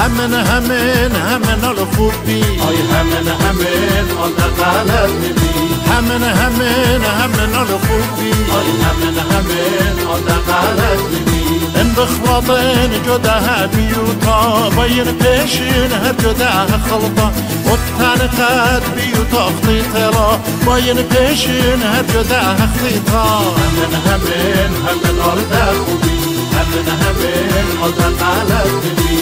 همن آل خوبی آی همن آل غلط بی همن آل خوبی آی همن آل غلط بی ان بخوابن جدا بیوتا باین پیشین هر جدا خلطا وطن قد بیوتا خطیطلا باین پیشین هر جدا خطیطا همن آل در خوبی همن آل غلط بی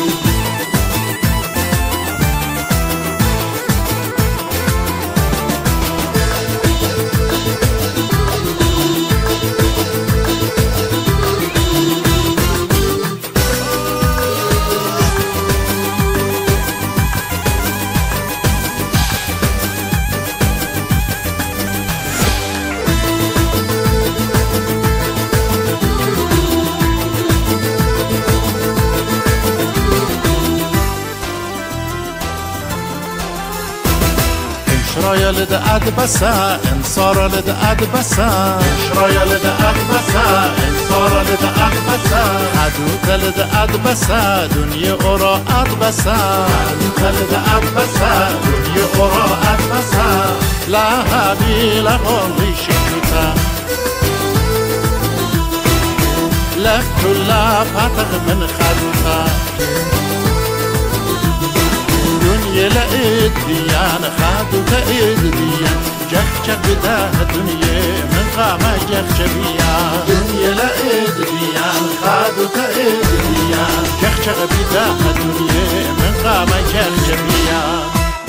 شرايا لد أدبسا انصار لد أدبسا شرايا لد أدبسا انصار لد أدبسا حدوث لد أدبسا دنيا أورا أدبسا حدوث لد أدبسا دنيا أورا أدبسا لا هابي لا غولي شكتا لك كل فتغ من خدوتا دنيا لقيت ديان خادو تقيد ديان جخ بدا دنيا من قامة جخ بيان دنيا لقيت ديان خادو تقيد ديان جخ بدا دنيا من قامة جخ بيان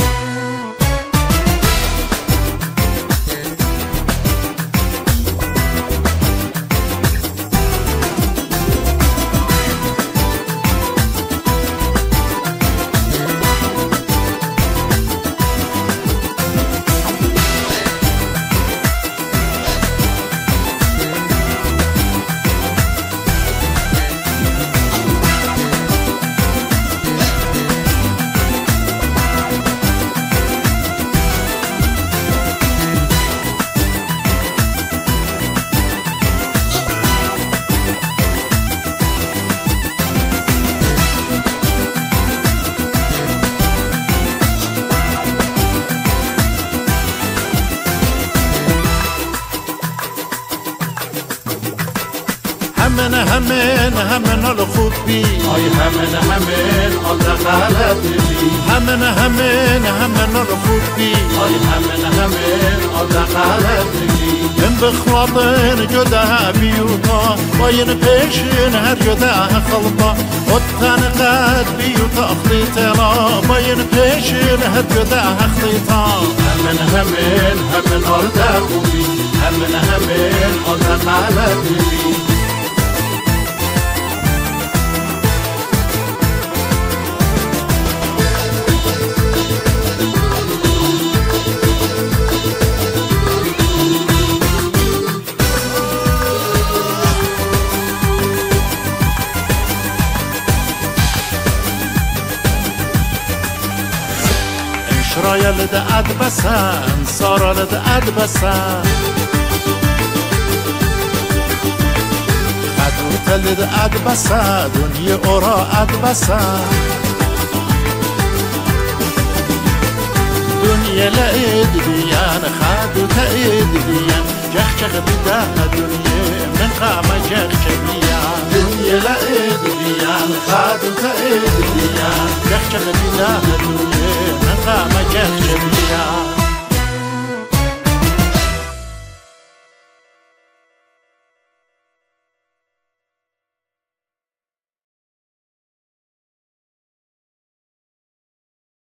همن آل خوبی آی همن آل غلط بی همن آل خوبی آی همن آل غلط بی ان بخوابن جدا بیوتا باین پیشین هر جدا خلطا وطن قد بیوتا خطیطلا باین پیشین هر جدا خطیطا همن آل در خوبی همن آل غلط بی شرايا لد أدبسا انصار لد أدبسا حدوث لد أدبسا دنيا أورا أدبسا دنيا لقيد بيان خادو تقيد بيان جخ بدا دنيا من قامة جخ بيان دنيا لقيد بيان خادو تقيد بيان جخ بدا دنيا من قامة جخ بيان